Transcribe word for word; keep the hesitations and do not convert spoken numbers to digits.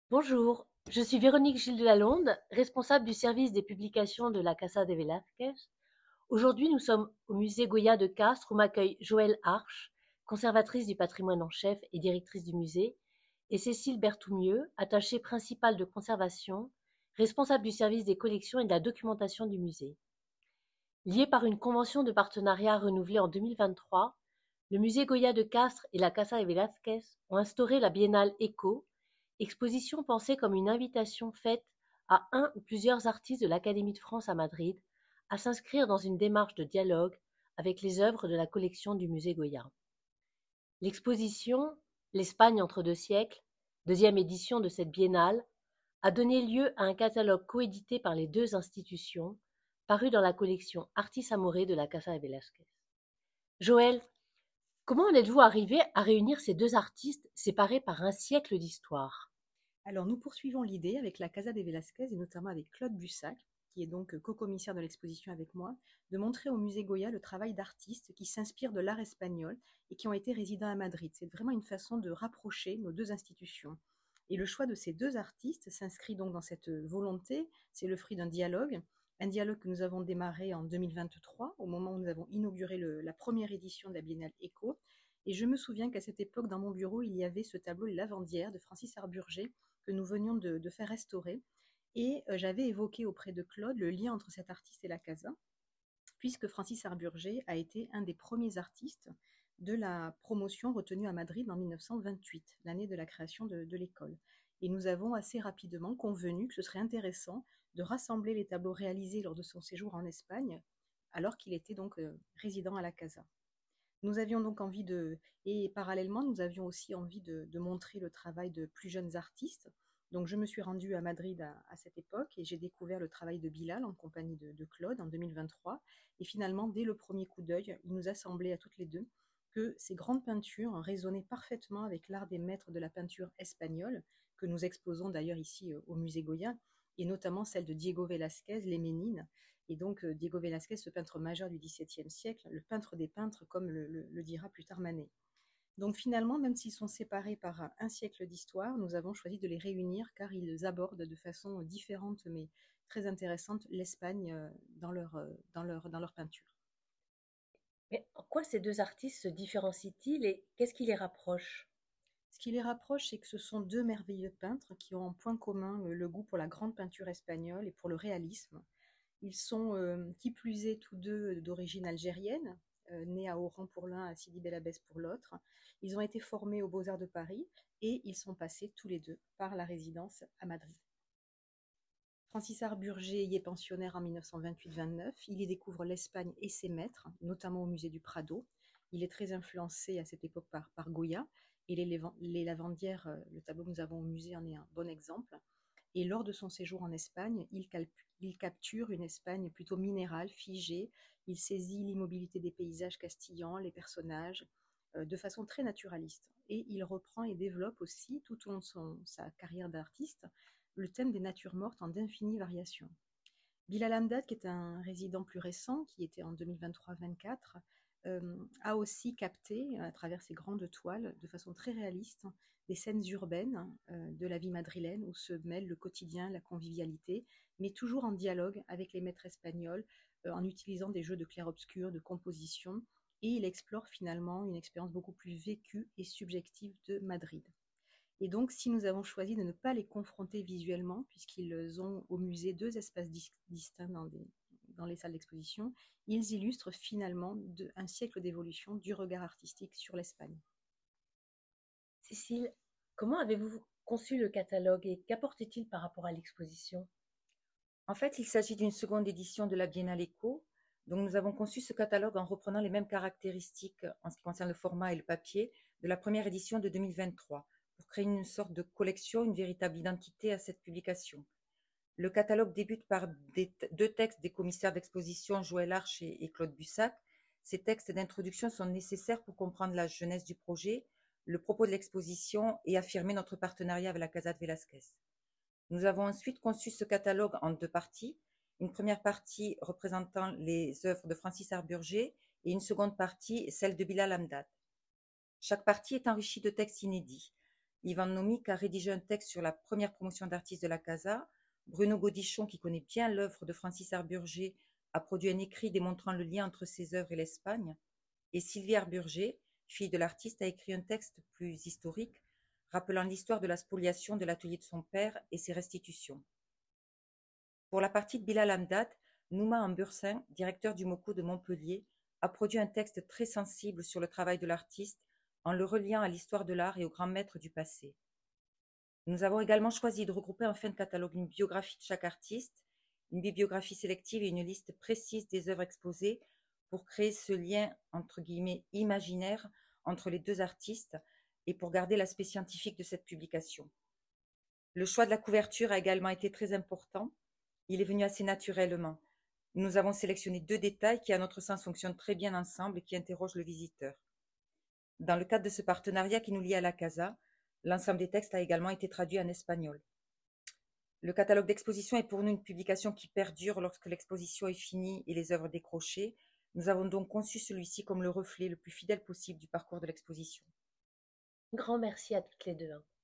Bonjour, je suis Véronique Gilles de Lalonde, responsable du service des publications de la Casa de Velázquez. Aujourd'hui, nous sommes au musée Goya de Castres où m'accueille Joëlle Arche, conservatrice du patrimoine en chef et directrice du musée, et Cécile Berthoumieux, attachée principale de conservation, responsable du service des collections et de la documentation du musée. Liés par une convention de partenariat renouvelée en deux mille vingt-trois, le musée Goya de Castres et la Casa de Velázquez ont instauré la Biennale Eco, exposition pensée comme une invitation faite à un ou plusieurs artistes de l'Académie de France à Madrid à s'inscrire dans une démarche de dialogue avec les œuvres de la collection du musée Goya. L'exposition L'Espagne entre deux siècles, deuxième édition de cette biennale, a donné lieu à un catalogue coédité par les deux institutions, paru dans la collection Artis Amore de la Casa de Velázquez. Joëlle, comment en êtes-vous arrivé à réunir ces deux artistes séparés par un siècle d'histoire? Alors, nous poursuivons l'idée avec la Casa de Velázquez et notamment avec Claude Bussac, qui est donc co-commissaire de l'exposition avec moi, de montrer au musée Goya le travail d'artistes qui s'inspirent de l'art espagnol et qui ont été résidents à Madrid. C'est vraiment une façon de rapprocher nos deux institutions. Et le choix de ces deux artistes s'inscrit donc dans cette volonté, c'est le fruit d'un dialogue, un dialogue que nous avons démarré en deux mille vingt-trois, au moment où nous avons inauguré le, la première édition de la Biennale Eco. Et je me souviens qu'à cette époque, dans mon bureau, il y avait ce tableau Lavandière de Francis Arburger que nous venions de, de faire restaurer. Et euh, j'avais évoqué auprès de Claude le lien entre cet artiste et la Casa, puisque Francis Arburger a été un des premiers artistes de la promotion retenue à Madrid en mille neuf cent vingt-huit, l'année de la création de, de l'école. Et nous avons assez rapidement convenu que ce serait intéressant de rassembler les tableaux réalisés lors de son séjour en Espagne, alors qu'il était donc euh, résident à la Casa. Nous avions donc envie de, et parallèlement, nous avions aussi envie de, de montrer le travail de plus jeunes artistes. Donc, je me suis rendue à Madrid à, à cette époque et j'ai découvert le travail de Bilal en compagnie de, de Claude en deux mille vingt-trois. Et finalement, dès le premier coup d'œil, il nous a semblé à toutes les deux que ces grandes peintures résonnaient parfaitement avec l'art des maîtres de la peinture espagnole, que nous exposons d'ailleurs ici au musée Goya, et notamment celle de Diego Velázquez, Les Ménines, et donc euh, Diego Velázquez, ce peintre majeur du dix-septième siècle, le peintre des peintres, comme le, le, le dira plus tard Manet. Donc finalement, même s'ils sont séparés par un siècle d'histoire, nous avons choisi de les réunir car ils abordent de façon différente mais très intéressante l'Espagne euh, dans leur, euh, dans leur, dans leur peinture. Mais en quoi ces deux artistes se différencient-ils et qu'est-ce qui les rapproche? Ce qui les rapproche, c'est que ce sont deux merveilleux peintres qui ont en point commun euh, le goût pour la grande peinture espagnole et pour le réalisme. Ils sont, euh, qui plus est, tous deux d'origine algérienne, euh, nés à Oran pour l'un, à Sidi Bel Abbès pour l'autre. Ils ont été formés aux Beaux-Arts de Paris et ils sont passés tous les deux par la résidence à Madrid. Francis Arburger y est pensionnaire en mille neuf cent vingt-huit vingt-neuf. Il y découvre l'Espagne et ses maîtres, notamment au musée du Prado. Il est très influencé à cette époque par, par Goya. Et les, les Lavandières, euh, le tableau que nous avons au musée en est un bon exemple. Et lors de son séjour en Espagne, il, il capture une Espagne plutôt minérale, figée. Il saisit l'immobilité des paysages castillans, les personnages, euh, de façon très naturaliste. Et il reprend et développe aussi, tout au long de son, sa carrière d'artiste, le thème des natures mortes en d'infinies variations. Bilal Hamdad, qui est un résident plus récent, qui était en deux mille vingt-trois vingt-quatre, euh, a aussi capté, à travers ses grandes toiles, de façon très réaliste, des scènes urbaines euh, de la vie madrilène où se mêlent le quotidien, la convivialité, mais toujours en dialogue avec les maîtres espagnols, euh, en utilisant des jeux de clair-obscur, de composition, et il explore finalement une expérience beaucoup plus vécue et subjective de Madrid. Et donc, si nous avons choisi de ne pas les confronter visuellement, puisqu'ils ont au musée deux espaces dis- distincts dans, des- dans les salles d'exposition, ils illustrent finalement de, un siècle d'évolution du regard artistique sur l'Espagne. Cécile, comment avez-vous conçu le catalogue et qu'apporte-t-il par rapport à l'exposition? En fait, il s'agit d'une seconde édition de la Biennale Eco. Donc, nous avons conçu ce catalogue en reprenant les mêmes caractéristiques en ce qui concerne le format et le papier de la première édition de deux mille vingt-trois pour créer une sorte de collection, une véritable identité à cette publication. Le catalogue débute par des, deux textes des commissaires d'exposition Joëlle Arche et, et Claude Bussac. Ces textes d'introduction sont nécessaires pour comprendre la jeunesse du projet, le propos de l'exposition et affirmer notre partenariat avec la Casa de Velázquez. Nous avons ensuite conçu ce catalogue en deux parties. Une première partie représentant les œuvres de Francis Arburger et une seconde partie, celle de Bilal Hamdad. Chaque partie est enrichie de textes inédits. Yvan Nomic a rédigé un texte sur la première promotion d'artistes de la Casa. Bruno Godichon, qui connaît bien l'œuvre de Francis Arburger, a produit un écrit démontrant le lien entre ses œuvres et l'Espagne. Et Sylvie Arburger, fille de l'artiste, a écrit un texte plus historique, rappelant l'histoire de la spoliation de l'atelier de son père et ses restitutions. Pour la partie de Bilal Hamdad, Nouma Ambursin, directeur du MOCO de Montpellier, a produit un texte très sensible sur le travail de l'artiste en le reliant à l'histoire de l'art et aux grands maîtres du passé. Nous avons également choisi de regrouper en fin de catalogue une biographie de chaque artiste, une bibliographie sélective et une liste précise des œuvres exposées pour créer ce lien entre guillemets imaginaire entre les deux artistes et pour garder l'aspect scientifique de cette publication. Le choix de la couverture a également été très important. Il est venu assez naturellement. Nous avons sélectionné deux détails qui, à notre sens, fonctionnent très bien ensemble et qui interrogent le visiteur. Dans le cadre de ce partenariat qui nous lie à la Casa, l'ensemble des textes a également été traduit en espagnol. Le catalogue d'exposition est pour nous une publication qui perdure lorsque l'exposition est finie et les œuvres décrochées. Nous avons donc conçu celui-ci comme le reflet le plus fidèle possible du parcours de l'exposition. Grand merci à toutes les deux. hein.